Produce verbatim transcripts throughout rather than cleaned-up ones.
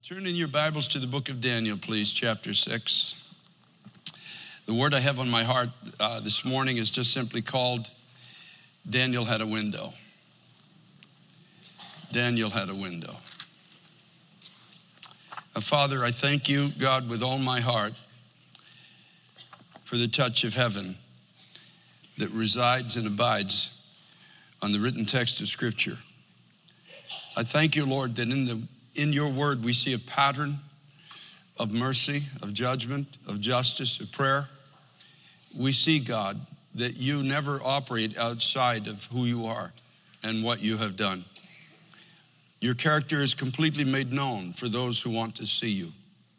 Turn in your Bibles to the book of Daniel, please, chapter six. The word I have on my heart uh, this morning is just simply called Daniel Had a Window. Daniel had a window. Uh, Father, I thank you, God, with all my heart for the touch of heaven that resides and abides on the written text of Scripture. I thank you, Lord, that in the In your word, we see a pattern of mercy, of judgment, of justice, of prayer. We see, God, that you never operate outside of who you are and what you have done. Your character is completely made known for those who want to see you.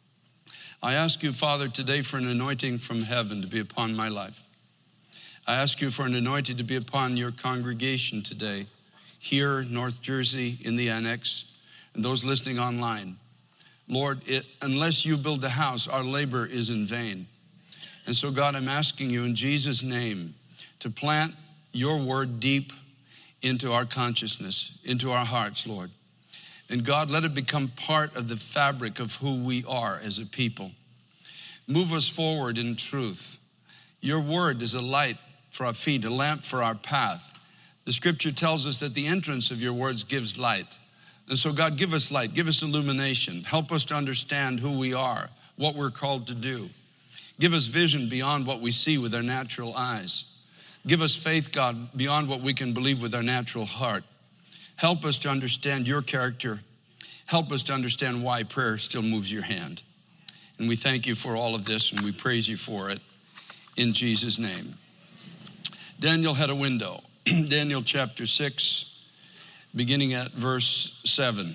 I ask you, Father, today for an anointing from heaven to be upon my life. I ask you for an anointing to be upon your congregation today, here, North Jersey, in the annex, and those listening online. Lord, it, unless you build the house, our labor is in vain. And so, God, I'm asking you in Jesus' name to plant your word deep into our consciousness, into our hearts, Lord. And God, let it become part of the fabric of who we are as a people. Move us forward in truth. Your word is a light for our feet, a lamp for our path. The scripture tells us that the entrance of your words gives light. And so, God, give us light, give us illumination. Help us to understand who we are, what we're called to do. Give us vision beyond what we see with our natural eyes. Give us faith, God, beyond what we can believe with our natural heart. Help us to understand your character. Help us to understand why prayer still moves your hand. And we thank you for all of this, and we praise you for it in Jesus' name. Daniel had a window. Daniel chapter six. Beginning at verse seven.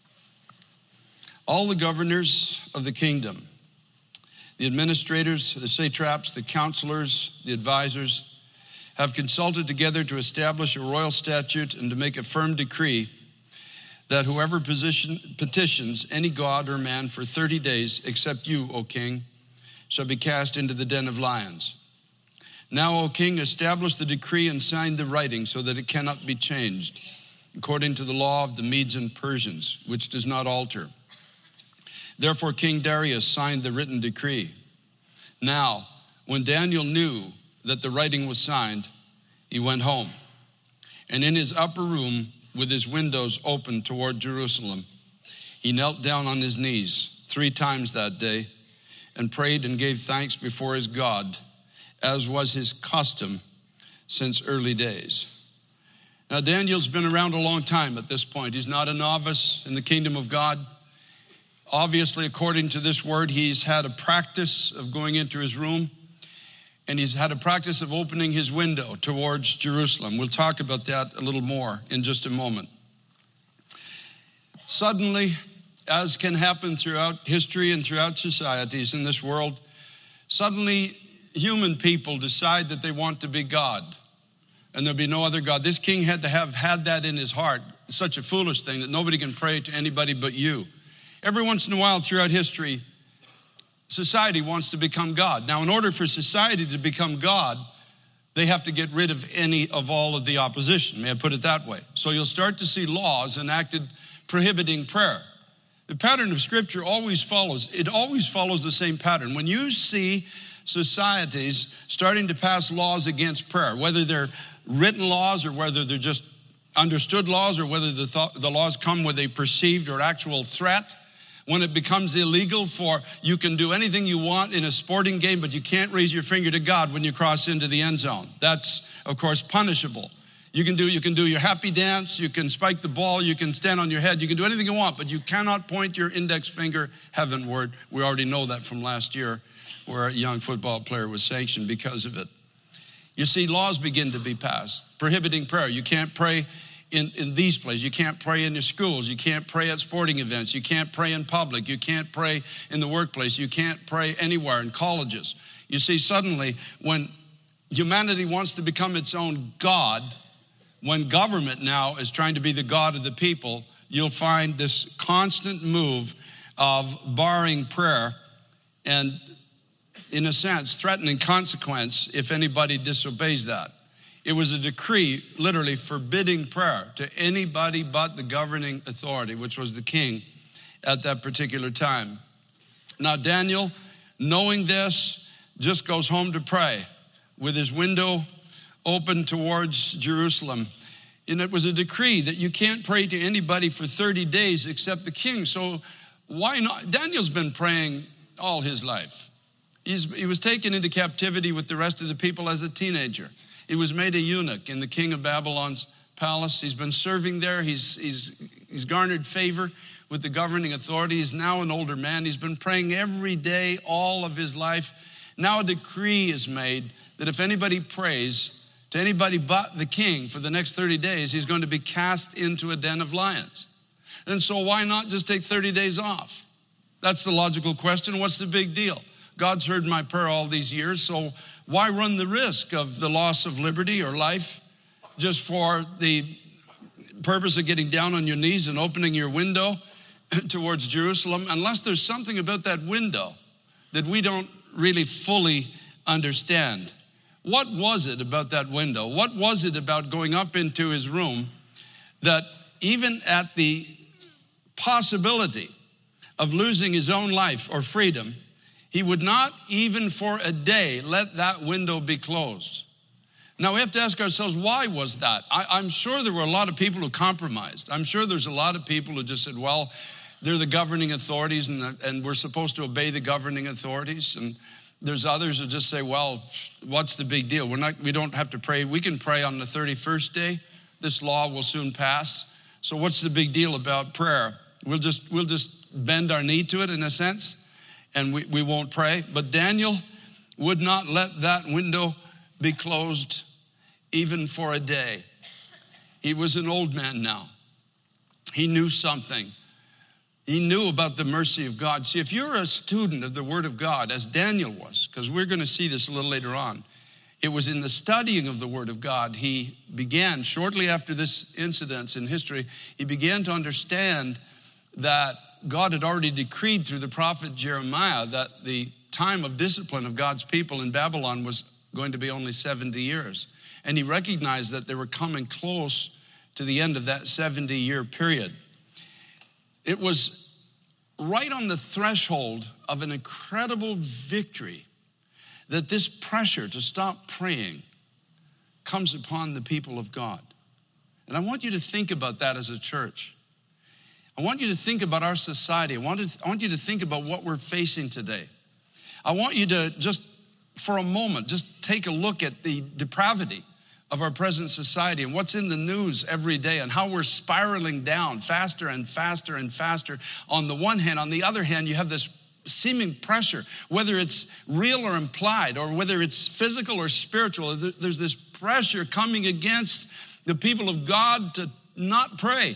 All the governors of the kingdom, the administrators, the satraps, the counselors, the advisors, have consulted together to establish a royal statute and to make a firm decree that whoever position, petitions any god or man for thirty days, except you, O king, shall be cast into the den of lions. Now, O king, establish the decree and sign the writing so that it cannot be changed, according to the law of the Medes and Persians, which does not alter. Therefore, King Darius signed the written decree. Now, when Daniel knew that the writing was signed, he went home. And in his upper room, with his windows open toward Jerusalem, he knelt down on his knees three times that day and prayed and gave thanks before his God, as was his custom since early days. Now, Daniel's been around a long time at this point. He's not a novice in the kingdom of God. Obviously, according to this word, he's had a practice of going into his room, and he's had a practice of opening his window towards Jerusalem. We'll talk about that a little more in just a moment. Suddenly, as can happen throughout history and throughout societies in this world, suddenly human people decide that they want to be God. And there'll be no other God. This king had to have had that in his heart. It's such a foolish thing that nobody can pray to anybody but you. Every once in a while throughout history, society wants to become God. Now, in order for society to become God, they have to get rid of any of all of the opposition. May I put it that way? So you'll start to see laws enacted prohibiting prayer. The pattern of Scripture always follows. It always follows the same pattern. When you see societies starting to pass laws against prayer, whether they're written laws or whether they're just understood laws or whether the, th- the laws come with a perceived or actual threat, when it becomes illegal for you can do anything you want in a sporting game, but you can't raise your finger to God when you cross into the end zone. That's, of course, punishable. You can do, you can do your happy dance, you can spike the ball, you can stand on your head, you can do anything you want, but you cannot point your index finger heavenward. We already know that from last year, where a young football player was sanctioned because of it. You see, laws begin to be passed, prohibiting prayer. You can't pray in, in these places. You can't pray in your schools. You can't pray at sporting events. You can't pray in public. You can't pray in the workplace. You can't pray anywhere in colleges. You see, suddenly, when humanity wants to become its own God, when government now is trying to be the God of the people, you'll find this constant move of barring prayer and, in a sense, threatening consequence if anybody disobeys that. It was a decree literally forbidding prayer to anybody but the governing authority, which was the king at that particular time. Now, Daniel, knowing this, just goes home to pray with his window open towards Jerusalem. And it was a decree that you can't pray to anybody for thirty days except the king. So why not? Daniel's been praying all his life. He's, he was taken into captivity with the rest of the people as a teenager. He was made a eunuch in the king of Babylon's palace. He's been serving there. He's, he's, he's garnered favor with the governing authority. He's now an older man. He's been praying every day, all of his life. Now a decree is made that if anybody prays to anybody but the king for the next thirty days, he's going to be cast into a den of lions. And so why not just take thirty days off? That's the logical question. What's the big deal? God's heard my prayer all these years, so why run the risk of the loss of liberty or life just for the purpose of getting down on your knees and opening your window towards Jerusalem, unless there's something about that window that we don't really fully understand? What was it about that window? What was it about going up into his room that even at the possibility of losing his own life or freedom, he would not even for a day let that window be closed? Now we have to ask ourselves, why was that? I, I'm sure there were a lot of people who compromised. I'm sure there's a lot of people who just said, well, they're the governing authorities and, the, and we're supposed to obey the governing authorities. And there's others who just say, well, what's the big deal? We're not, we don't have to pray. We can pray on the thirty-first day. This law will soon pass. So what's the big deal about prayer? We'll just, we'll just bend our knee to it in a sense, and we, we won't pray. But Daniel would not let that window be closed even for a day. He was an old man now. He knew something. He knew about the mercy of God. See, if you're a student of the Word of God, as Daniel was, because we're going to see this a little later on, it was in the studying of the Word of God, he began, shortly after this incident in history, he began to understand that God had already decreed through the prophet Jeremiah that the time of discipline of God's people in Babylon was going to be only seventy years. And he recognized that they were coming close to the end of that seventy-year period. It was right on the threshold of an incredible victory that this pressure to stop praying comes upon the people of God. And I want you to think about that as a church. I want you to think about our society. I want, to, I want you to think about what we're facing today. I want you to just, for a moment, just take a look at the depravity of our present society and what's in the news every day and how we're spiraling down faster and faster and faster on the one hand. On the other hand, you have this seeming pressure, whether it's real or implied, or whether it's physical or spiritual. There's this pressure coming against the people of God to not pray.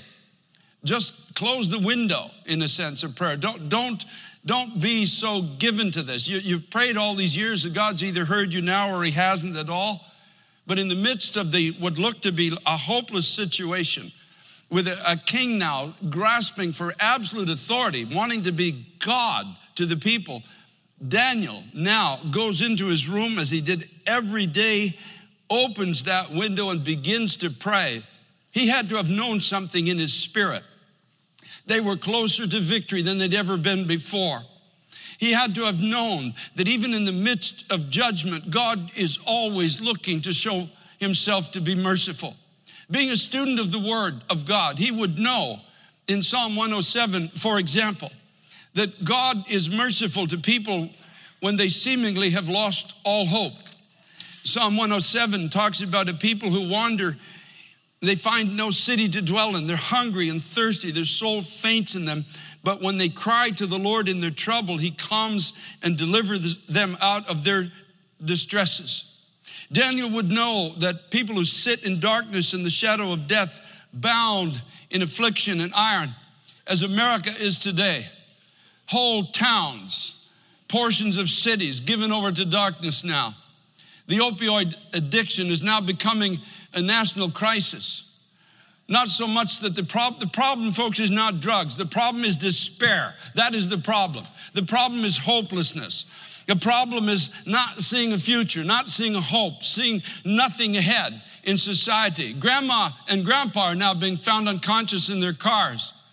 Just close the window, in a sense, of prayer. Don't, don't, don't be so given to this. You, you've prayed all these years that God's either heard you now or he hasn't at all. But in the midst of the what looked to be a hopeless situation, with a, a king now grasping for absolute authority, wanting to be God to the people, Daniel now goes into his room as he did every day, opens that window and begins to pray. He had to have known something in his spirit. They were closer to victory than they'd ever been before. He had to have known that even in the midst of judgment, God is always looking to show himself to be merciful. Being a student of the Word of God, he would know in Psalm one oh seven, for example, that God is merciful to people when they seemingly have lost all hope. Psalm one oh seven talks about a people who wander. They find no city to dwell in. They're hungry and thirsty. Their soul faints in them. But when they cry to the Lord in their trouble, he comes and delivers them out of their distresses. Daniel would know that people who sit in darkness and the shadow of death, bound in affliction and iron, as America is today, whole towns, portions of cities given over to darkness now. The opioid addiction is now becoming a national crisis. Not so much that the problem, the problem, folks, is not drugs. The problem is despair. That is the problem. The problem is hopelessness. The problem is not seeing a future, not seeing a hope, seeing nothing ahead in society. Grandma and grandpa are now being found unconscious in their cars.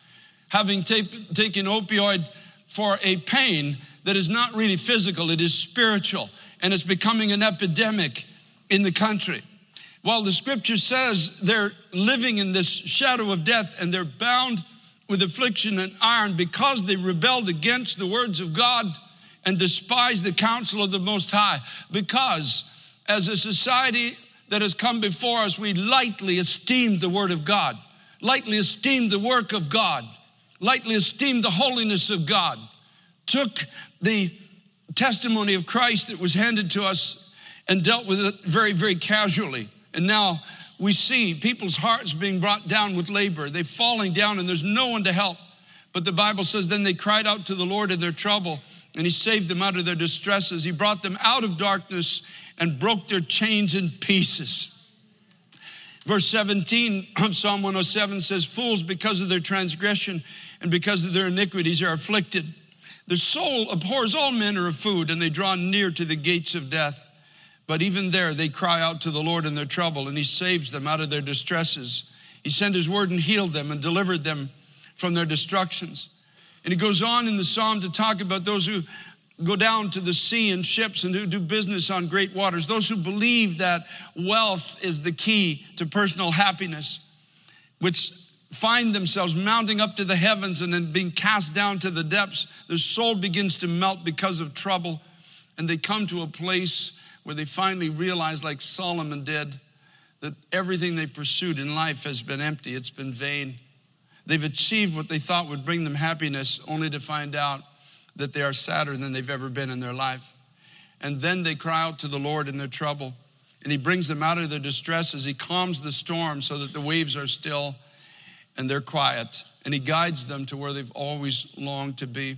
having ta- taken opioid for a pain that is not really physical, it is spiritual, and it's becoming an epidemic in the country. While the scripture says they're living in this shadow of death and they're bound with affliction and iron because they rebelled against the words of God and despised the counsel of the Most High. Because as a society that has come before us, we lightly esteemed the word of God, lightly esteemed the work of God, lightly esteemed the holiness of God, took the testimony of Christ that was handed to us and dealt with it very, very casually. And now we see people's hearts being brought down with labor. They're falling down and there's no one to help. But the Bible says, then they cried out to the Lord in their trouble, and he saved them out of their distresses. He brought them out of darkness and broke their chains in pieces. Verse seventeen of Psalm one oh seven says, fools, because of their transgression and because of their iniquities, are afflicted. Their soul abhors all manner of food, and they draw near to the gates of death. But even there, they cry out to the Lord in their trouble, and he saves them out of their distresses. He sent his word and healed them and delivered them from their destructions. And he goes on in the psalm to talk about those who go down to the sea in ships and who do business on great waters, those who believe that wealth is the key to personal happiness, which find themselves mounting up to the heavens and then being cast down to the depths. Their soul begins to melt because of trouble, and they come to a place where they finally realize, like Solomon did, that everything they pursued in life has been empty. It's been vain. They've achieved what they thought would bring them happiness, only to find out that they are sadder than they've ever been in their life. And then they cry out to the Lord in their trouble, and he brings them out of their distress as he calms the storm so that the waves are still and they're quiet, and he guides them to where they've always longed to be.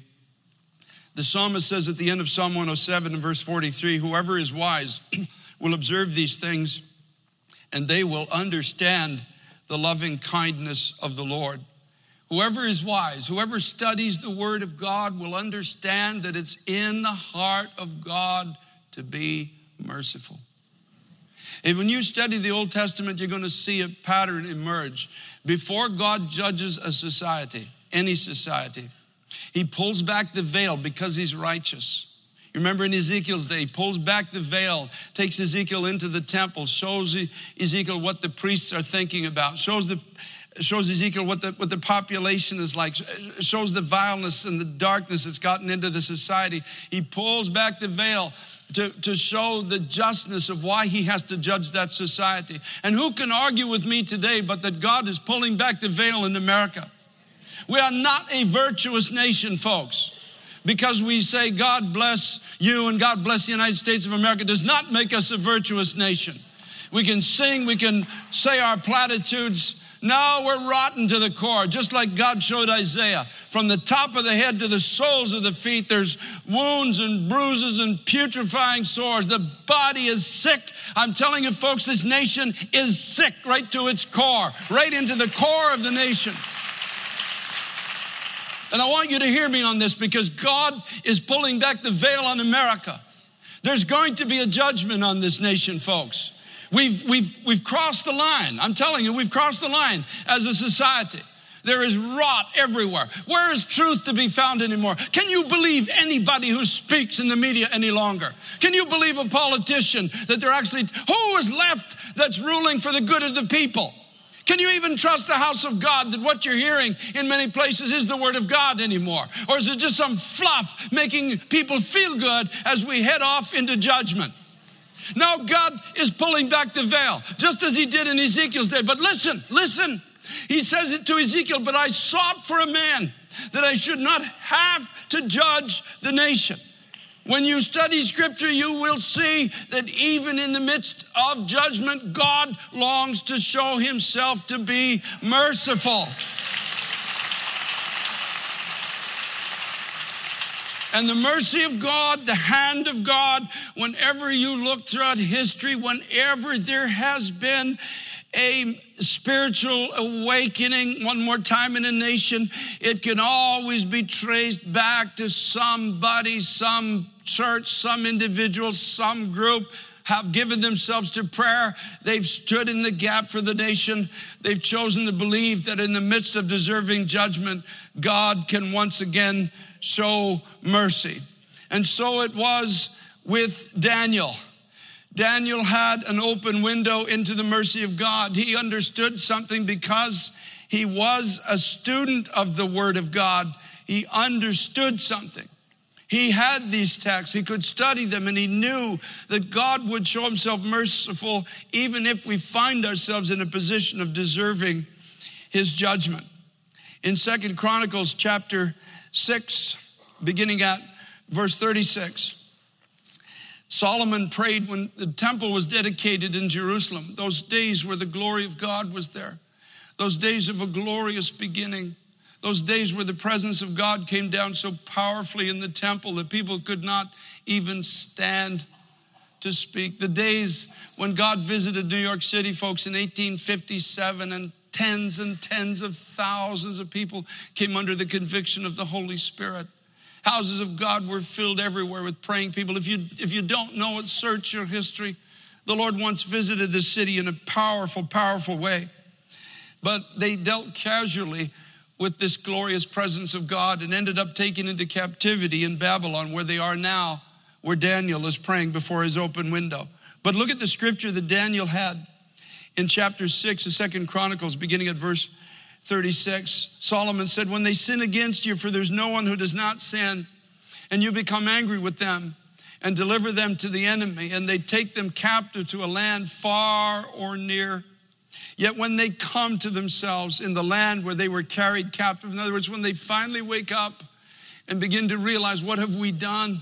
The psalmist says at the end of Psalm one oh seven in verse forty-three, whoever is wise will observe these things, and they will understand the loving kindness of the Lord. Whoever is wise, whoever studies the word of God will understand that it's in the heart of God to be merciful. And when you study the Old Testament, you're going to see a pattern emerge. Before God judges a society, any society, he pulls back the veil because he's righteous. You remember in Ezekiel's day, he pulls back the veil, takes Ezekiel into the temple, shows Ezekiel what the priests are thinking about, shows the shows Ezekiel what the, what the population is like, shows the vileness and the darkness that's gotten into the society. He pulls back the veil to, to show the justness of why he has to judge that society. And who can argue with me today but that God is pulling back the veil in America? We are not a virtuous nation, folks. Because we say God bless you and God bless the United States of America does not make us a virtuous nation. We can sing, we can say our platitudes. No, we're rotten to the core, just like God showed Isaiah. From the top of the head to the soles of the feet, there's wounds and bruises and putrefying sores. The body is sick. I'm telling you, folks, this nation is sick right to its core, right into the core of the nation. And I want you to hear me on this because God is pulling back the veil on America. There's going to be a judgment on this nation, folks. We've, we've, we've crossed the line. I'm telling you, we've crossed the line as a society. There is rot everywhere. Where is truth to be found anymore? Can you believe anybody who speaks in the media any longer? Can you believe a politician that they're actually, who is left that's ruling for the good of the people? Can you even trust the house of God that what you're hearing in many places is the word of God anymore? Or is it just some fluff making people feel good as we head off into judgment? Now God is pulling back the veil, just as he did in Ezekiel's day. But listen, listen. He says it to Ezekiel, but I sought for a man that I should not have to judge the nation. When you study scripture, you will see that even in the midst of judgment, God longs to show himself to be merciful. And the mercy of God, the hand of God, whenever you look throughout history, whenever there has been a spiritual awakening one more time in a nation, it can always be traced back to somebody, some church, some individual, some group have given themselves to prayer. They've stood in the gap for the nation. They've chosen to believe that in the midst of deserving judgment, God can once again show mercy. And so it was with Daniel. Daniel had an open window into the mercy of God. He understood something because he was a student of the Word of God. He understood something. He had these texts. He could study them, and he knew that God would show himself merciful even if we find ourselves in a position of deserving his judgment. In Second Chronicles chapter six, beginning at verse thirty-six, Solomon prayed when the temple was dedicated in Jerusalem, those days where the glory of God was there, those days of a glorious beginning, those days where the presence of God came down so powerfully in the temple that people could not even stand to speak. The days when God visited New York City, folks, in eighteen fifty-seven, and tens and tens of thousands of people came under the conviction of the Holy Spirit. Houses of God were filled everywhere with praying people. If you, if you don't know it, search your history. The Lord once visited the city in a powerful, powerful way. But they dealt casually with this glorious presence of God and ended up taken into captivity in Babylon, where they are now, where Daniel is praying before his open window. But look at the scripture that Daniel had in chapter six of Second Chronicles, beginning at verse thirty-six. Solomon said, when they sin against you, for there's no one who does not sin, and you become angry with them and deliver them to the enemy, and they take them captive to a land far or near. Yet when they come to themselves in the land where they were carried captive, in other words, when they finally wake up and begin to realize, what have we done?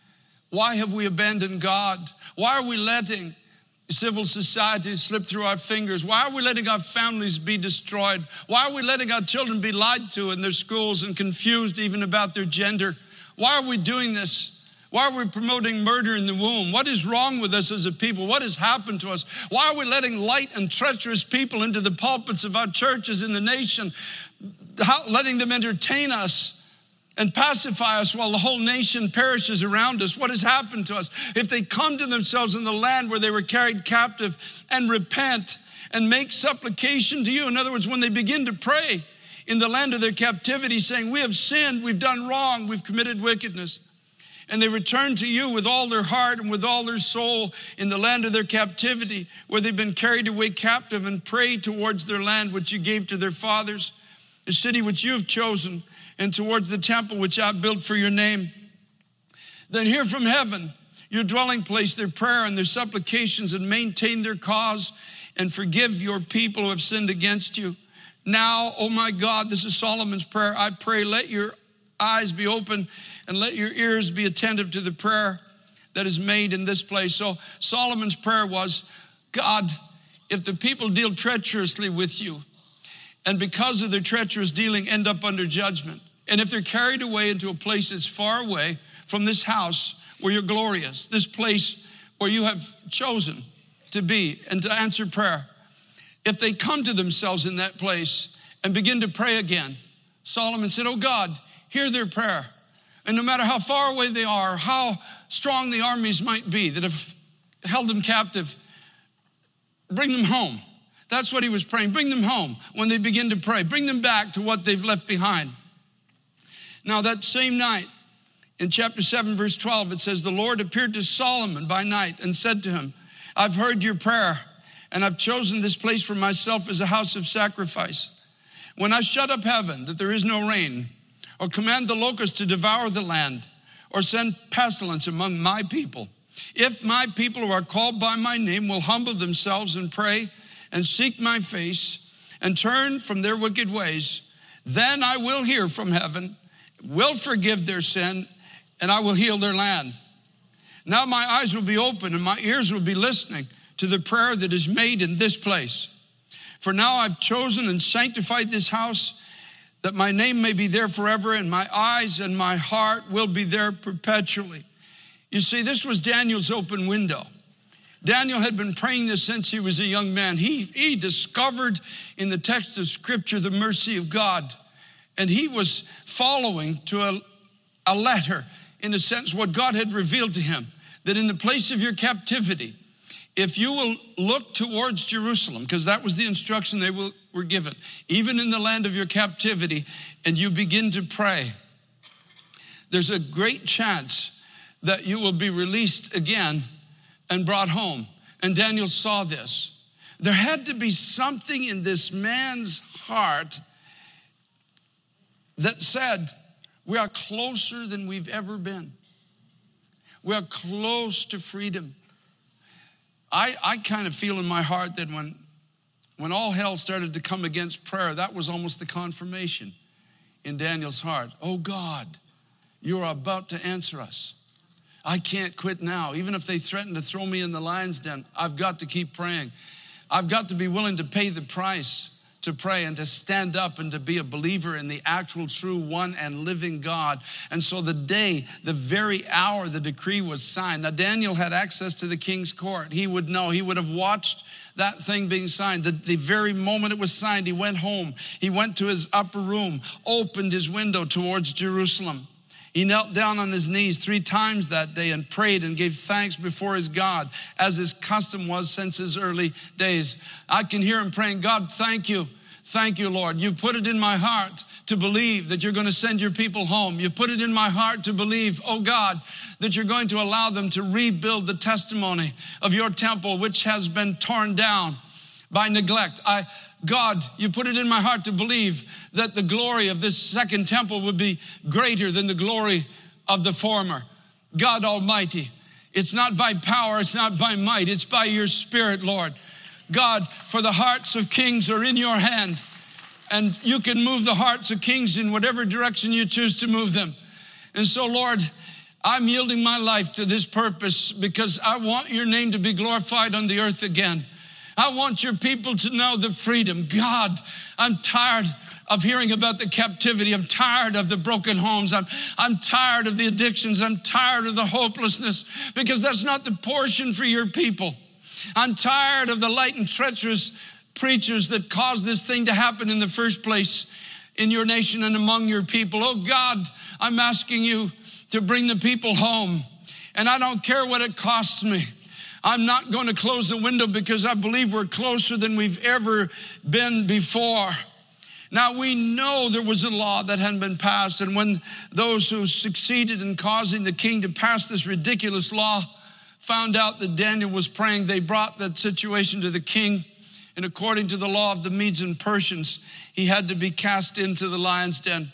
Why have we abandoned God? Why are we letting civil society slip through our fingers? Why are we letting our families be destroyed? Why are we letting our children be lied to in their schools and confused even about their gender? Why are we doing this? Why are we promoting murder in the womb? What is wrong with us as a people? What has happened to us? Why are we letting light and treacherous people into the pulpits of our churches in the nation, How, letting them entertain us and pacify us while the whole nation perishes around us? What has happened to us? If they come to themselves in the land where they were carried captive and repent and make supplication to you, in other words, when they begin to pray in the land of their captivity, saying, we have sinned, we've done wrong, we've committed wickedness, and they return to you with all their heart and with all their soul in the land of their captivity, where they've been carried away captive, and pray towards their land which you gave to their fathers, the city which you have chosen, and towards the temple which I built for your name. Then hear from heaven, your dwelling place, their prayer and their supplications, and maintain their cause, and forgive your people who have sinned against you. Now, oh my God, this is Solomon's prayer. I pray, let your eyes be open and let your ears be attentive to the prayer that is made in this place. So Solomon's prayer was, God, if the people deal treacherously with you, and because of their treacherous dealing end up under judgment, and if they're carried away into a place that's far away from this house where your glory is, this place where you have chosen to be and to answer prayer, if they come to themselves in that place and begin to pray again, Solomon said, oh God, hear their prayer. And no matter how far away they are, how strong the armies might be that have held them captive, bring them home. That's what he was praying. Bring them home when they begin to pray. Bring them back to what they've left behind. Now that same night, in chapter seven, verse twelve, it says, the Lord appeared to Solomon by night and said to him, I've heard your prayer, and I've chosen this place for myself as a house of sacrifice. When I shut up heaven, that there is no rain, or command the locusts to devour the land, or send pestilence among my people, if my people who are called by my name will humble themselves and pray and seek my face and turn from their wicked ways, then I will hear from heaven, will forgive their sin, and I will heal their land. Now my eyes will be open and my ears will be listening to the prayer that is made in this place. For now I've chosen and sanctified this house, that my name may be there forever, and my eyes and my heart will be there perpetually. You see, this was Daniel's open window. Daniel had been praying this since he was a young man. He, he discovered in the text of Scripture the mercy of God. And he was following to a, a letter, in a sense, what God had revealed to him, that in the place of your captivity, if you will look towards Jerusalem, because that was the instruction they will, were given, even in the land of your captivity, and you begin to pray, there's a great chance that you will be released again and brought home. And Daniel saw this. There had to be something in this man's heart that said, we are closer than we've ever been. We are close to freedom. I, I kind of feel in my heart that when, when all hell started to come against prayer, that was almost the confirmation in Daniel's heart. Oh God, you are about to answer us. I can't quit now. Even if they threaten to throw me in the lion's den, I've got to keep praying. I've got to be willing to pay the price to pray and to stand up and to be a believer in the actual, true, one and living God. And so the day, the very hour the decree was signed. Now Daniel had access to the king's court. He would know. He would have watched that thing being signed. The, the very moment it was signed, he went home. He went to his upper room, opened his window towards Jerusalem. He knelt down on his knees three times that day and prayed and gave thanks before his God, as his custom was since his early days. I can hear him praying, God, thank you. Thank you, Lord. You put it in my heart to believe that you're going to send your people home. You put it in my heart to believe, oh God, that you're going to allow them to rebuild the testimony of your temple, which has been torn down by neglect. I God, you put it in my heart to believe that the glory of this second temple would be greater than the glory of the former. God Almighty, it's not by power, it's not by might, it's by your Spirit, Lord. God, for the hearts of kings are in your hand, and you can move the hearts of kings in whatever direction you choose to move them. And so, Lord, I'm yielding my life to this purpose because I want your name to be glorified on the earth again. I want your people to know the freedom. God, I'm tired of hearing about the captivity. I'm tired of the broken homes. I'm, I'm tired of the addictions. I'm tired of the hopelessness, because that's not the portion for your people. I'm tired of the light and treacherous preachers that caused this thing to happen in the first place in your nation and among your people. Oh God, I'm asking you to bring the people home. And I don't care what it costs me. I'm not going to close the window, because I believe we're closer than we've ever been before. Now, we know there was a law that hadn't been passed, and when those who succeeded in causing the king to pass this ridiculous law found out that Daniel was praying, they brought that situation to the king, and according to the law of the Medes and Persians, he had to be cast into the lion's den.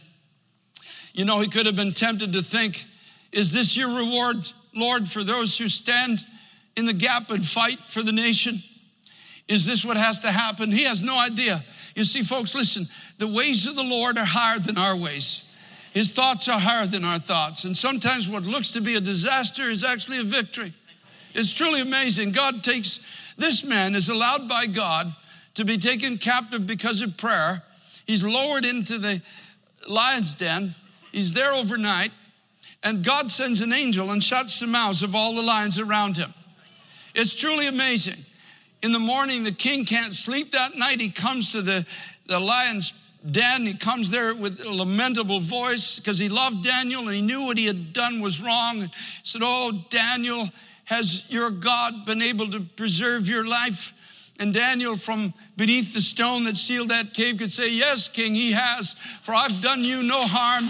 You know, he could have been tempted to think, is this your reward, Lord, for those who stand in the gap and fight for the nation? Is this what has to happen? He has no idea. You see, folks, listen, the ways of the Lord are higher than our ways. His thoughts are higher than our thoughts. And sometimes what looks to be a disaster is actually a victory. It's truly amazing. God takes, this man is allowed by God to be taken captive because of prayer. He's lowered into the lion's den. He's there overnight. And God sends an angel and shuts the mouths of all the lions around him. It's truly amazing. In the morning, the king can't sleep that night. He comes to the, the lion's den. He comes there with a lamentable voice because he loved Daniel and he knew what he had done was wrong. He said, oh, Daniel, has your God been able to preserve your life? And Daniel, from beneath the stone that sealed that cave, could say, yes, king, he has, for I've done you no harm.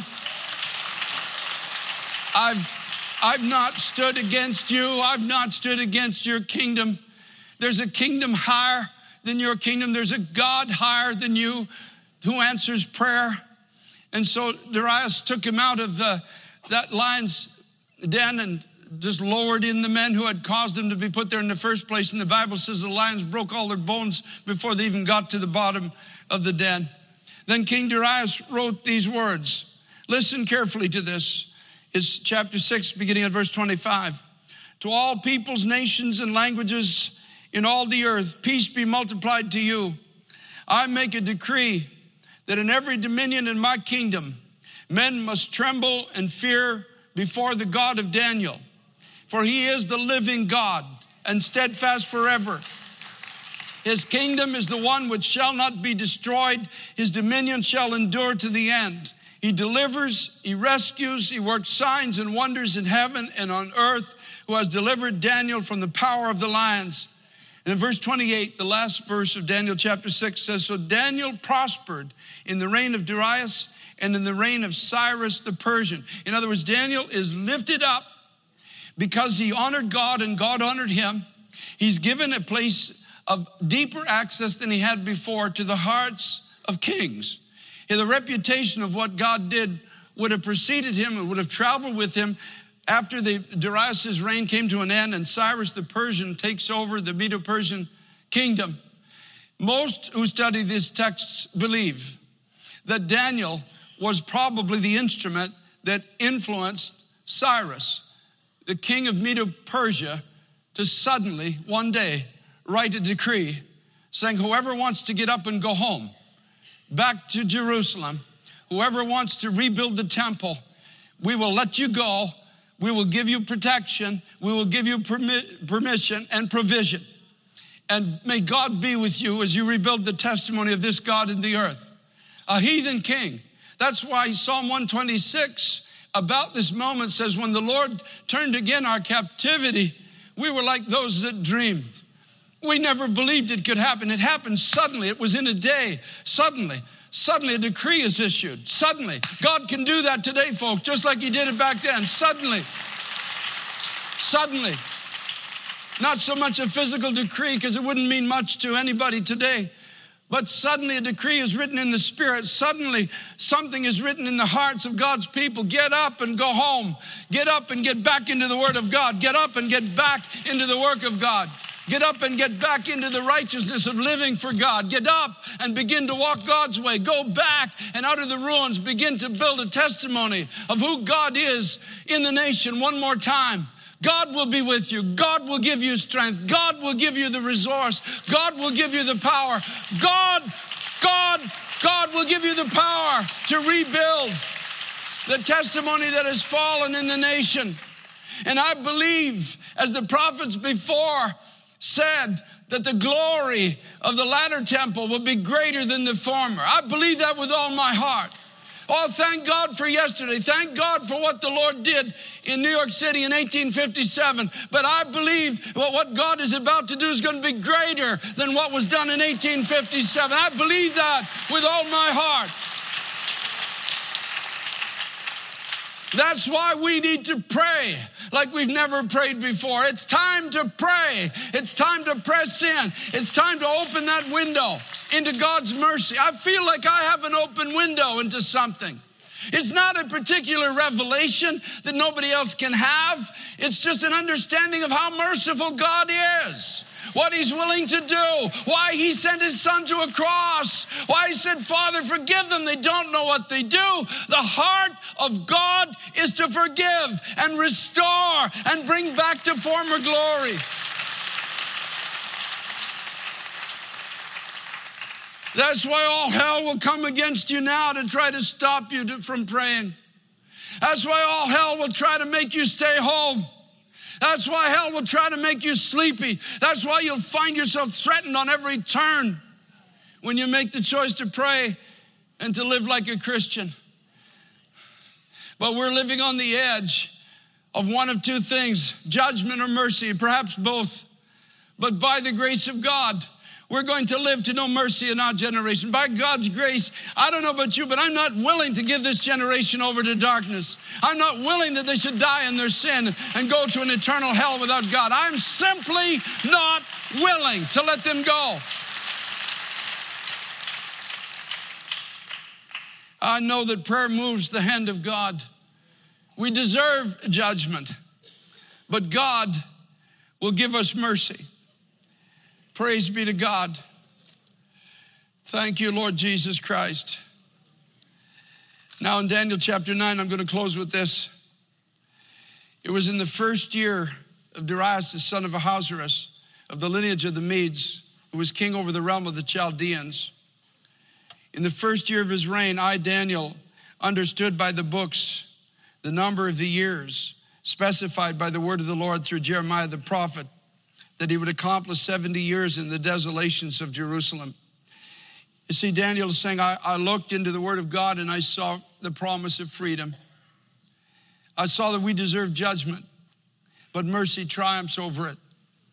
I've I've not stood against you. I've not stood against your kingdom. There's a kingdom higher than your kingdom. There's a God higher than you who answers prayer. And so Darius took him out of the, that lion's den and just lowered in the men who had caused him to be put there in the first place. And the Bible says the lions broke all their bones before they even got to the bottom of the den. Then King Darius wrote these words. Listen carefully to this. It's chapter six, beginning at verse twenty-five. To all peoples, nations, and languages in all the earth, peace be multiplied to you. I make a decree that in every dominion in my kingdom, men must tremble and fear before the God of Daniel. For he is the living God and steadfast forever. His kingdom is the one which shall not be destroyed. His dominion shall endure to the end. He delivers, he rescues, he works signs and wonders in heaven and on earth, who has delivered Daniel from the power of the lions. And in verse twenty-eight, the last verse of Daniel chapter six says, so Daniel prospered in the reign of Darius and in the reign of Cyrus the Persian. In other words, Daniel is lifted up because he honored God and God honored him. He's given a place of deeper access than he had before to the hearts of kings. And the reputation of what God did would have preceded him and would have traveled with him after the Darius' reign came to an end and Cyrus the Persian takes over the Medo-Persian kingdom. Most who study this text believe that Daniel was probably the instrument that influenced Cyrus, the king of Medo-Persia, to suddenly one day write a decree saying whoever wants to get up and go home back to Jerusalem, whoever wants to rebuild the temple, we will let you go. We will give you protection. We will give you permi- permission and provision. And may God be with you as you rebuild the testimony of this God in the earth. A heathen king. That's why Psalm one twenty-six about this moment says, when the Lord turned again our captivity, we were like those that dreamed. We never believed it could happen. It happened suddenly. It was in a day. Suddenly. Suddenly a decree is issued. Suddenly. God can do that today, folks, just like he did it back then. Suddenly. Suddenly. Not so much a physical decree because it wouldn't mean much to anybody today. But suddenly a decree is written in the spirit. Suddenly something is written in the hearts of God's people. Get up and go home. Get up and get back into the word of God. Get up and get back into the work of God. Get up and get back into the righteousness of living for God. Get up and begin to walk God's way. Go back and out of the ruins begin to build a testimony of who God is in the nation one more time. God will be with you. God will give you strength. God will give you the resource. God will give you the power. God, God, God will give you the power to rebuild the testimony that has fallen in the nation. And I believe, as the prophets before said, that the glory of the latter temple will be greater than the former. I believe that with all my heart. Oh, thank God for yesterday. Thank God for what the Lord did in New York City in eighteen fifty-seven. But I believe what God is about to do is going to be greater than what was done in eighteen fifty-seven. I believe that with all my heart. That's why we need to pray like we've never prayed before. It's time to pray. It's time to press in. It's time to open that window into God's mercy. I feel like I have an open window into something. It's not a particular revelation that nobody else can have. It's just an understanding of how merciful God is. What he's willing to do, why he sent his son to a cross, why he said, Father, forgive them, they don't know what they do. The heart of God is to forgive and restore and bring back to former glory. That's why all hell will come against you now to try to stop you to, from praying. That's why all hell will try to make you stay home. That's why hell will try to make you sleepy. That's why you'll find yourself threatened on every turn when you make the choice to pray and to live like a Christian. But we're living on the edge of one of two things, judgment or mercy, perhaps both. But by the grace of God, we're going to live to know mercy in our generation. By God's grace, I don't know about you, but I'm not willing to give this generation over to darkness. I'm not willing that they should die in their sin and go to an eternal hell without God. I'm simply not willing to let them go. I know that prayer moves the hand of God. We deserve judgment, but God will give us mercy. Praise be to God. Thank you, Lord Jesus Christ. Now in Daniel chapter nine, I'm going to close with this. It was in the first year of Darius, the son of Ahasuerus, of the lineage of the Medes, who was king over the realm of the Chaldeans. In the first year of his reign, I, Daniel, understood by the books the number of the years specified by the word of the Lord through Jeremiah the prophet, that he would accomplish seventy years in the desolations of Jerusalem. You see, Daniel is saying, I, I looked into the word of God and I saw the promise of freedom. I saw that we deserve judgment, but mercy triumphs over it.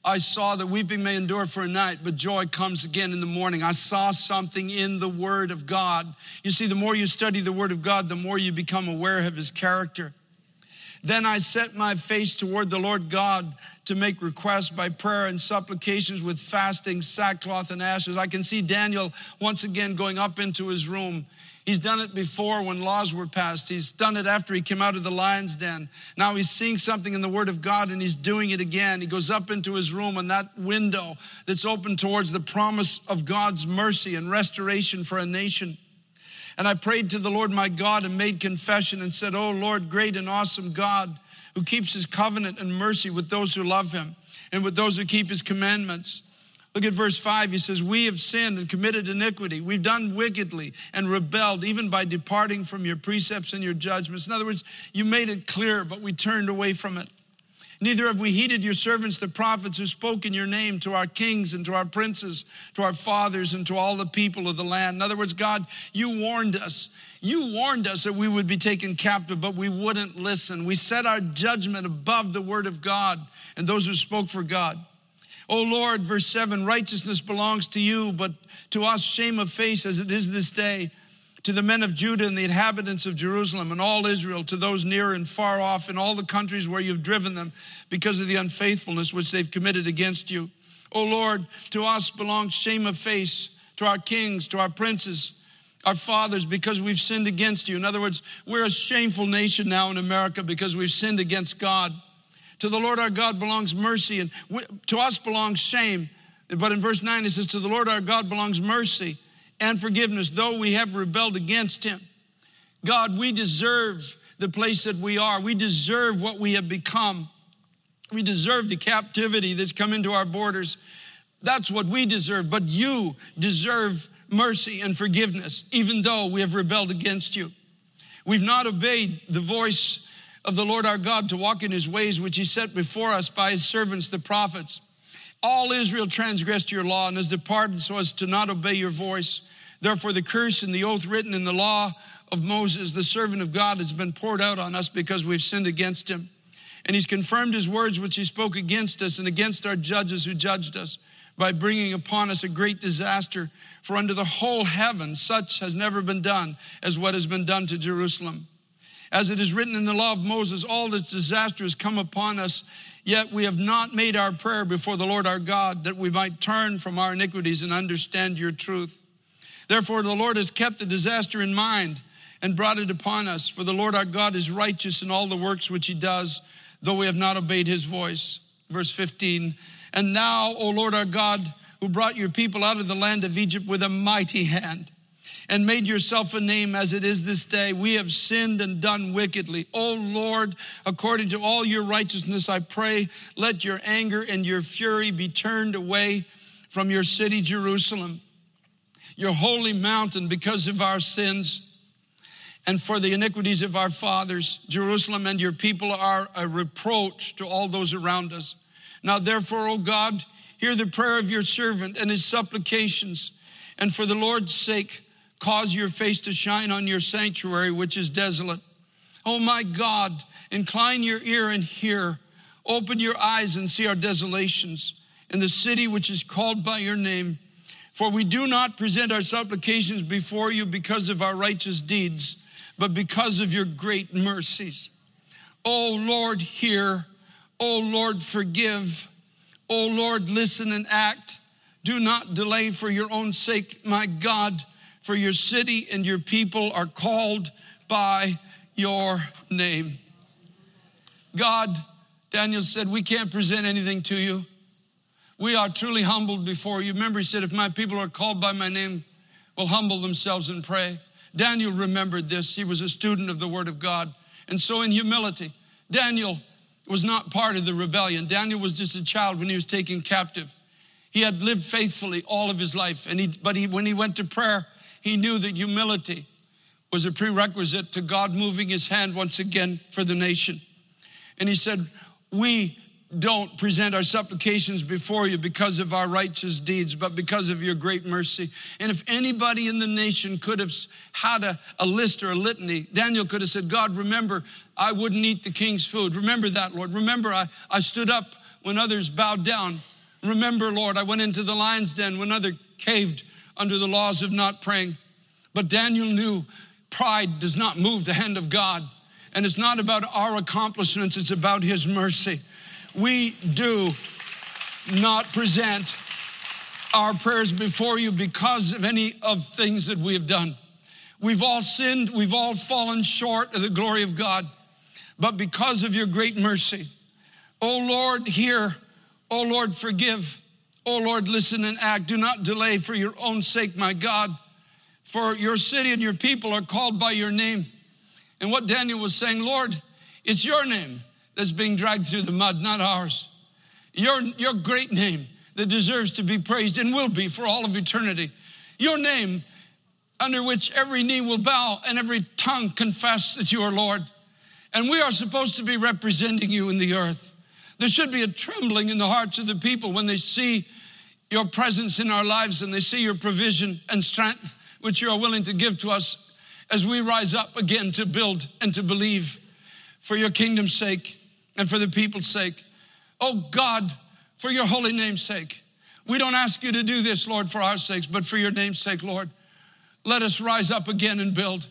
I saw that weeping may endure for a night, but joy comes again in the morning. I saw something in the Word of God. You see, the more you study the Word of God, the more you become aware of His character. Then I set my face toward the Lord God to make requests by prayer and supplications with fasting, sackcloth, and ashes. I can see Daniel once again going up into his room. He's done it before when laws were passed. He's done it after he came out of the lion's den. Now he's seeing something in the Word of God and he's doing it again. He goes up into his room and that window that's open towards the promise of God's mercy and restoration for a nation. And I prayed to the Lord my God and made confession and said, "Oh Lord, great and awesome God, who keeps His covenant and mercy with those who love Him and with those who keep His commandments." Look at verse five. He says, "We have sinned and committed iniquity. We've done wickedly and rebelled, even by departing from your precepts and your judgments." In other words, you made it clear, but we turned away from it. "Neither have we heeded your servants, the prophets, who spoke in your name to our kings and to our princes, to our fathers and to all the people of the land." In other words, God, you warned us. You warned us that we would be taken captive, but we wouldn't listen. We set our judgment above the Word of God and those who spoke for God. "O Lord," verse seven, "righteousness belongs to you, but to us shame of face as it is this day. To the men of Judah and the inhabitants of Jerusalem and all Israel, to those near and far off in all the countries where you've driven them because of the unfaithfulness which they've committed against you. O Lord, to us belongs shame of face, to our kings, to our princes, our fathers, because we've sinned against you." In other words, we're a shameful nation now in America because we've sinned against God. "To the Lord our God belongs mercy, and we, to us belongs shame." But in verse nine it says, "To the Lord our God belongs mercy and forgiveness, though we have rebelled against Him." God, we deserve the place that we are. We deserve what we have become. We deserve the captivity that's come into our borders. That's what we deserve. But you deserve mercy and forgiveness, even though we have rebelled against you. We've not obeyed the voice of the Lord our God to walk in His ways, which He set before us by His servants, the prophets. All Israel transgressed your law and has departed so as to not obey your voice. Therefore, the curse and the oath written in the law of Moses, the servant of God, has been poured out on us because we've sinned against Him. And He's confirmed His words which He spoke against us and against our judges who judged us, by bringing upon us a great disaster. For under the whole heaven such has never been done as what has been done to Jerusalem. As it is written in the law of Moses, all this disaster has come upon us, yet we have not made our prayer before the Lord our God, that we might turn from our iniquities and understand your truth. Therefore the Lord has kept the disaster in mind and brought it upon us. For the Lord our God is righteous in all the works which He does, though we have not obeyed His voice." Verse fifteen, "And now, O Lord our God, who brought your people out of the land of Egypt with a mighty hand, and made yourself a name as it is this day, we have sinned and done wickedly. O Lord, according to all your righteousness, I pray, let your anger and your fury be turned away from your city, Jerusalem, your holy mountain, because of our sins and for the iniquities of our fathers. Jerusalem and your people are a reproach to all those around us. Now therefore, O God, hear the prayer of your servant and his supplications, and for the Lord's sake, cause your face to shine on your sanctuary, which is desolate. Oh my God, incline your ear and hear. Open your eyes and see our desolations in the city which is called by your name. For we do not present our supplications before you because of our righteous deeds, but because of your great mercies. O Lord, hear. O Lord, forgive. O Lord, listen and act. Do not delay for your own sake, my God, for your city and your people are called by your name. God, Daniel said, we can't present anything to you. We are truly humbled before you. Remember, he said, if my people are called by my name, will humble themselves and pray. Daniel remembered this. He was a student of the word of God. And so in humility, Daniel was not part of the rebellion. Daniel was just a child when he was taken captive. He had lived faithfully all of his life. And he, but he, when he went to prayer, he knew that humility was a prerequisite to God moving his hand once again for the nation. And he said, we don't present our supplications before you because of our righteous deeds, but because of your great mercy. And if anybody in the nation could have had a, a list or a litany, Daniel could have said, God, remember, I wouldn't eat the king's food. Remember that, Lord. Remember, I, I stood up when others bowed down. Remember, Lord, I went into the lion's den when others caved under the laws of not praying. But Daniel knew pride does not move the hand of God. And it's not about our accomplishments, it's about his mercy. We do not present our prayers before you because of any of things that we have done. We've all sinned, we've all fallen short of the glory of God. But because of your great mercy, oh Lord, hear. Oh Lord, forgive. Oh Lord, listen and act. Do not delay for your own sake, my God. For your city and your people are called by your name. And what Daniel was saying, Lord, it's your name that's being dragged through the mud, not ours. Your, your great name that deserves to be praised and will be for all of eternity. Your name under which every knee will bow and every tongue confess that you are Lord. And we are supposed to be representing you in the earth. There should be a trembling in the hearts of the people when they see your presence in our lives and they see your provision and strength, which you are willing to give to us as we rise up again to build and to believe for your kingdom's sake and for the people's sake. Oh God, for your holy name's sake. We don't ask you to do this, Lord, for our sakes, but for your name's sake, Lord. Let us rise up again and build.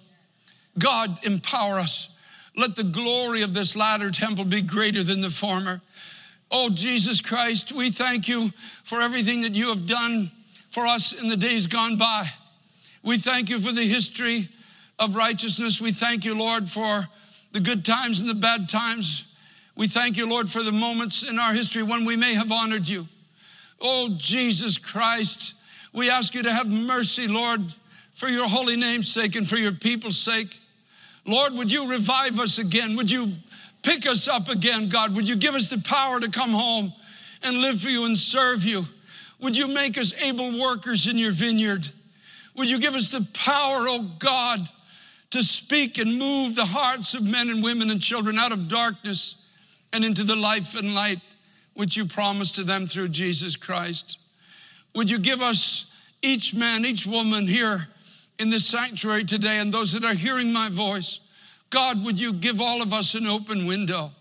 God, empower us. Let the glory of this latter temple be greater than the former. Oh, Jesus Christ, we thank you for everything that you have done for us in the days gone by. We thank you for the history of righteousness. We thank you, Lord, for the good times and the bad times. We thank you, Lord, for the moments in our history when we may have honored you. Oh, Jesus Christ, we ask you to have mercy, Lord, for your holy name's sake and for your people's sake. Lord, would you revive us again? Would you pick us up again, God? Would you give us the power to come home and live for you and serve you? Would you make us able workers in your vineyard? Would you give us the power, oh God, to speak and move the hearts of men and women and children out of darkness and into the life and light which you promised to them through Jesus Christ? Would you give us, each man, each woman here in this sanctuary today and those that are hearing my voice, God, would you give all of us an open window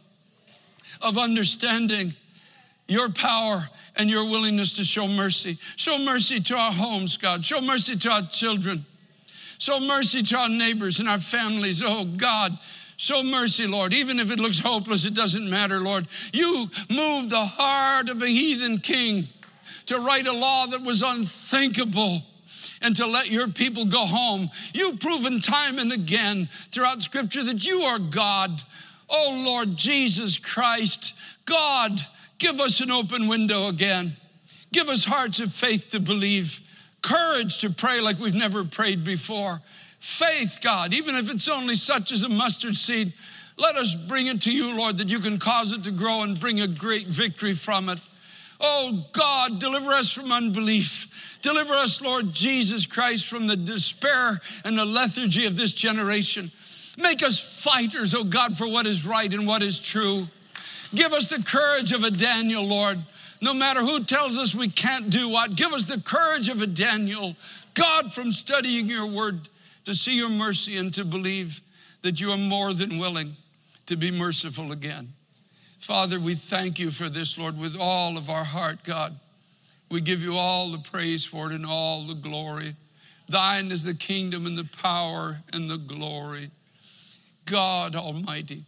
of understanding your power and your willingness to show mercy. Show mercy to our homes, God. Show mercy to our children. Show mercy to our neighbors and our families. Oh, God, show mercy, Lord. Even if it looks hopeless, it doesn't matter, Lord. You moved the heart of a heathen king to write a law that was unthinkable and to let your people go home. You've proven time and again throughout Scripture that you are God. Oh, Lord Jesus Christ, God, give us an open window again. Give us hearts of faith to believe, courage to pray like we've never prayed before. Faith, God, even if it's only such as a mustard seed, let us bring it to you, Lord, that you can cause it to grow and bring a great victory from it. Oh, God, deliver us from unbelief. Deliver us, Lord Jesus Christ, from the despair and the lethargy of this generation. Make us fighters, oh God, for what is right and what is true. Give us the courage of a Daniel, Lord. No matter who tells us we can't do what, give us the courage of a Daniel. God, from studying your word, to see your mercy and to believe that you are more than willing to be merciful again. Father, we thank you for this, Lord, with all of our heart, God. We give you all the praise for it and all the glory. Thine is the kingdom and the power and the glory. God Almighty,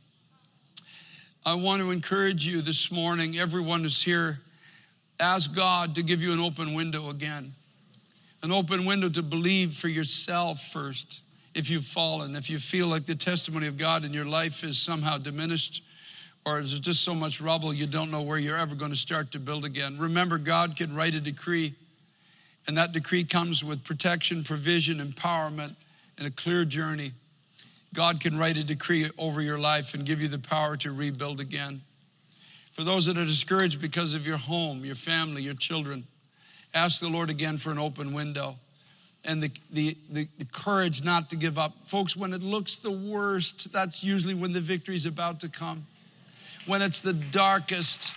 I want to encourage you this morning, everyone who's here, ask God to give you an open window again. An open window to believe for yourself first. If you've fallen, if you feel like the testimony of God in your life is somehow diminished, or there's just so much rubble you don't know where you're ever going to start to build again. Remember, God can write a decree, and that decree comes with protection, provision, empowerment, and a clear journey. God can write a decree over your life and give you the power to rebuild again. For those that are discouraged because of your home, your family, your children, ask the Lord again for an open window and the, the, the, the courage not to give up. Folks, when it looks the worst, that's usually when the victory is about to come. When it's the darkest,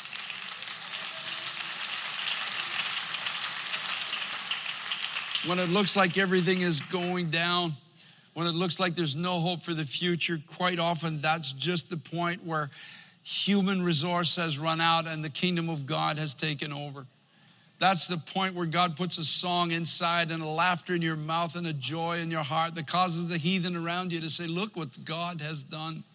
when it looks like everything is going down, when it looks like there's no hope for the future, quite often that's just the point where human resource has run out and the kingdom of God has taken over. That's the point where God puts a song inside and a laughter in your mouth and a joy in your heart that causes the heathen around you to say, look what God has done.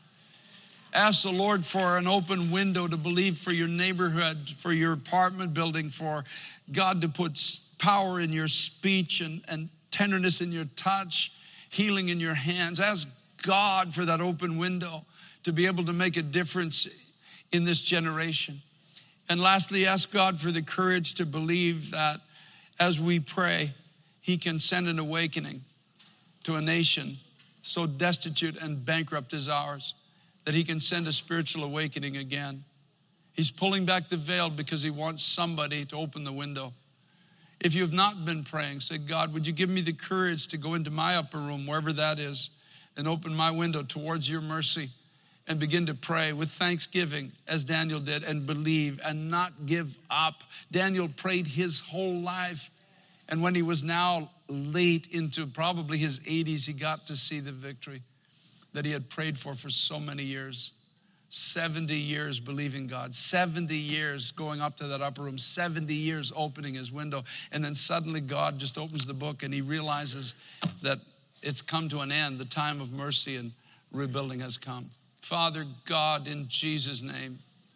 Ask the Lord for an open window to believe for your neighborhood, for your apartment building, for God to put power in your speech and, and tenderness in your touch, healing in your hands. Ask God for that open window to be able to make a difference in this generation. And lastly, ask God for the courage to believe that as we pray, he can send an awakening to a nation so destitute and bankrupt as ours, that he can send a spiritual awakening again. He's pulling back the veil because he wants somebody to open the window. If you have not been praying, say, God, would you give me the courage to go into my upper room, wherever that is, and open my window towards your mercy and begin to pray with thanksgiving as Daniel did, and believe and not give up. Daniel prayed his whole life. And when he was now late into probably his eighties, he got to see the victory that he had prayed for for so many years. seventy years believing God, seventy years going up to that upper room, seventy years opening his window. And then suddenly God just opens the book and he realizes that it's come to an end. The time of mercy and rebuilding has come. Father God, in Jesus' name,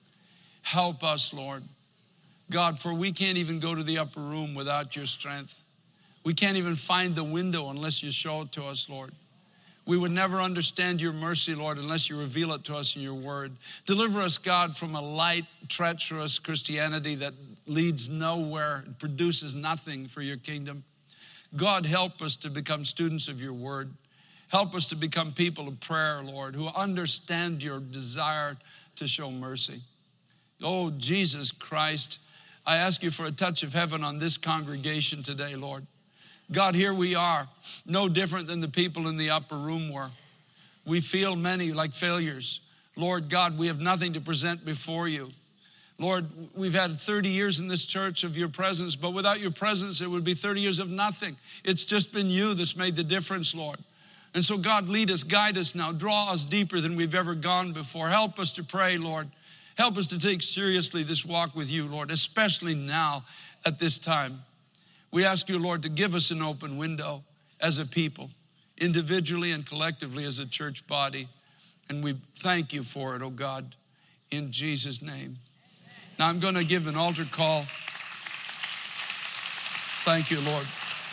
help us, Lord. God, for we can't even go to the upper room without your strength. We can't even find the window unless you show it to us, Lord. We would never understand your mercy, Lord, unless you reveal it to us in your word. Deliver us, God, from a light, treacherous Christianity that leads nowhere, produces nothing for your kingdom. God, help us to become students of your word. Help us to become people of prayer, Lord, who understand your desire to show mercy. Oh, Jesus Christ, I ask you for a touch of heaven on this congregation today, Lord. God, here we are, no different than the people in the upper room were. We feel many like failures. Lord God, we have nothing to present before you. Lord, we've had thirty years in this church of your presence, but without your presence, it would be thirty years of nothing. It's just been you that's made the difference, Lord. And so God, lead us, guide us now, draw us deeper than we've ever gone before. Help us to pray, Lord. Help us to take seriously this walk with you, Lord, especially now at this time. We ask you, Lord, to give us an open window as a people, individually and collectively as a church body. And we thank you for it, oh God, in Jesus' name. Now I'm going to give an altar call. Thank you, Lord.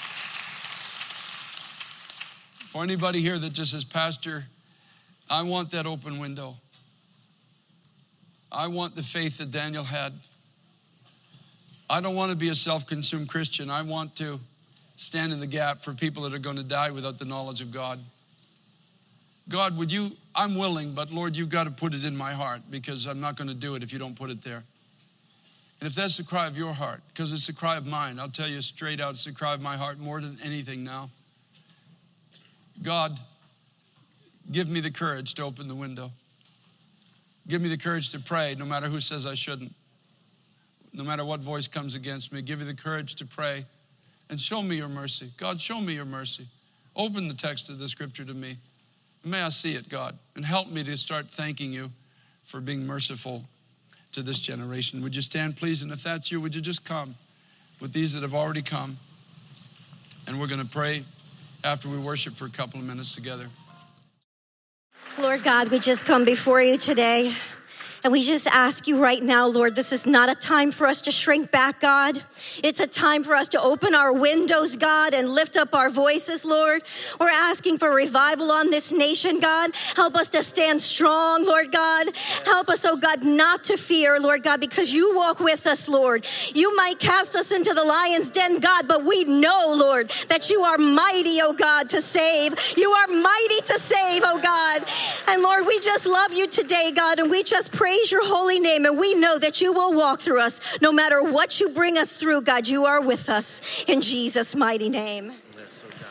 For anybody here that just says, Pastor, I want that open window. I want the faith that Daniel had. I don't want to be a self-consumed Christian. I want to stand in the gap for people that are going to die without the knowledge of God. God, would you, I'm willing, but Lord, you've got to put it in my heart, because I'm not going to do it if you don't put it there. And if that's the cry of your heart, because it's the cry of mine, I'll tell you straight out, it's the cry of my heart more than anything now. God, give me the courage to open the window. Give me the courage to pray no matter who says I shouldn't. No matter what voice comes against me, give me the courage to pray and show me your mercy. God, show me your mercy. Open the text of the scripture to me. May I see it, God, and help me to start thanking you for being merciful to this generation. Would you stand, please? And if that's you, would you just come with these that have already come? And we're going to pray after we worship for a couple of minutes together. Lord God, we just come before you today. And we just ask you right now, Lord, this is not a time for us to shrink back, God. It's a time for us to open our windows, God, and lift up our voices, Lord. We're asking for revival on this nation, God. Help us to stand strong, Lord God. Help us, oh God, not to fear, Lord God, because you walk with us, Lord. You might cast us into the lion's den, God, but we know, Lord, that you are mighty, oh God, to save. You are mighty to save, oh God. And Lord, we just love you today, God, and we just pray Praise your holy name, and we know that you will walk through us. No matter what you bring us through, God, you are with us. In Jesus' mighty name. Yes, oh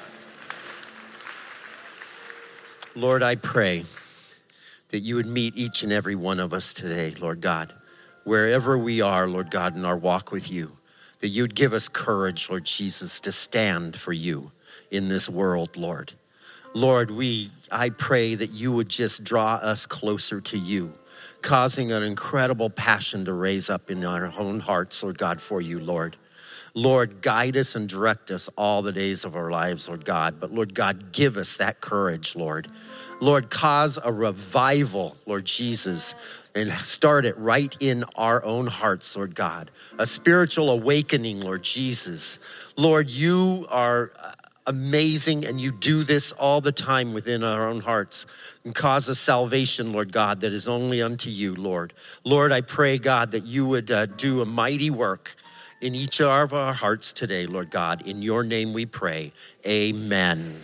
God. Lord, I pray that you would meet each and every one of us today, Lord God, wherever we are, Lord God, in our walk with you, that you'd give us courage, Lord Jesus, to stand for you in this world, Lord. Lord, we, I pray that you would just draw us closer to you. causing an incredible passion to raise up in our own hearts, Lord God, for you, Lord. Lord, guide us and direct us all the days of our lives, Lord God. But Lord God, give us that courage, Lord. Lord, cause a revival, Lord Jesus, and start it right in our own hearts, Lord God. A spiritual awakening, Lord Jesus. Lord, you are amazing, and you do this all the time within our own hearts, and cause a salvation, Lord God, that is only unto you, Lord. Lord, I pray, God, that you would uh, do a mighty work in each of our hearts today, Lord God. In your name we pray, amen.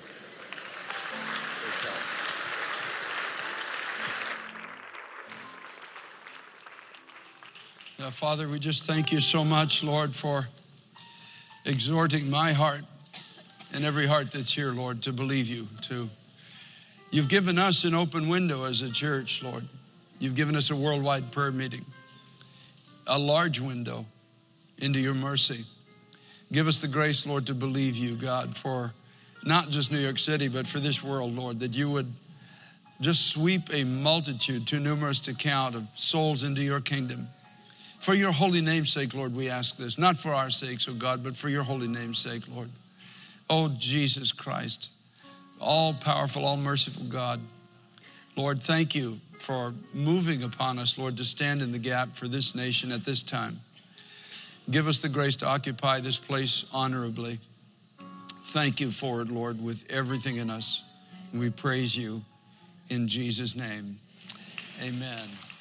Now, Father, we just thank you so much, Lord, for exhorting my heart and every heart that's here, Lord, to believe you. To You've given us an open window as a church, Lord. You've given us a worldwide prayer meeting, a large window into your mercy. Give us the grace, Lord, to believe you, God, for not just New York City, but for this world, Lord, that you would just sweep a multitude too numerous to count of souls into your kingdom. For your holy name's sake, Lord, we ask this, not for our sakes, oh God, but for your holy name's sake, Lord. Oh, Jesus Christ, all powerful, all merciful God. Lord, thank you for moving upon us, Lord, to stand in the gap for this nation at this time. Give us the grace to occupy this place honorably. Thank you for it, Lord, with everything in us. We praise you in Jesus' name. Amen.